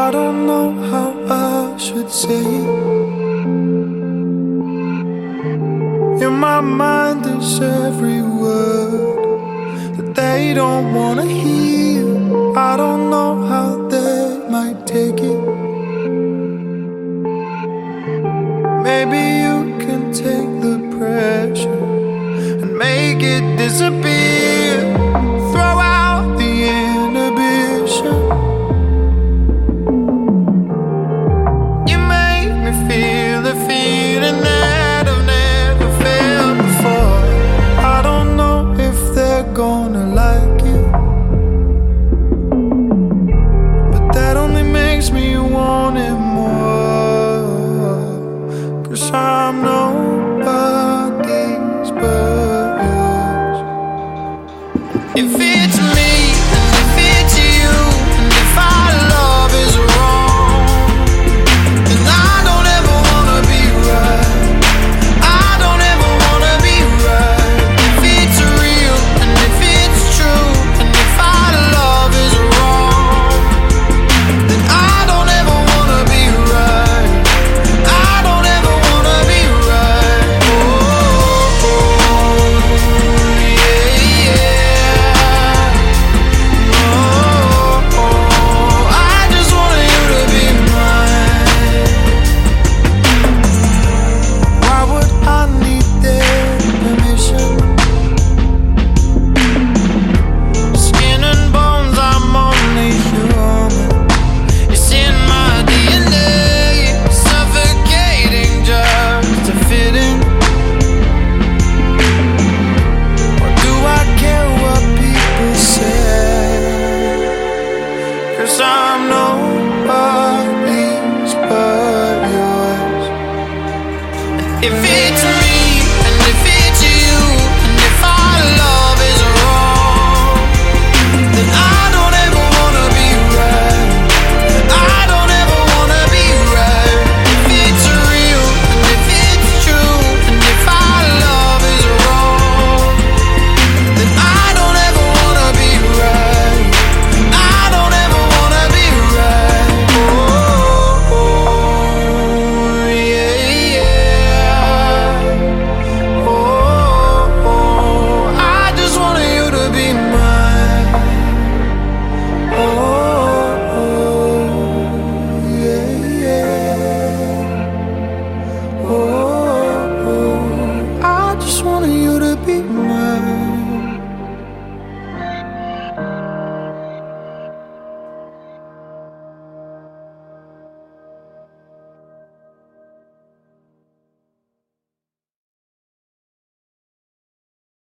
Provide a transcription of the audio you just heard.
I don't know how I should say it. In my mind there's every word that they don't wanna hear. I don't know how they might take it. Maybe you can take the pressure and make it disappear. Throw out the inhibition. You make me feel the feeling that I've never felt before. I don't know if they're gonna like it, but that only makes me want it more. 'Cause I'm nobody's but yours. If it's me and if it's you, and if our love is wrong, then I don't ever wanna be right. I don't ever wanna be right. If it's real and if it's true, and if our love is wrong, then I don't ever wanna be right. I don't ever wanna be right. Oh, yeah, yeah. Oh, I just want you to be mine. Why would I need their permission? Skin and bones, I'm only human. It's in my DNA, suffocating just to fit in. Or do I care what people say? 'Cause I'm nobody.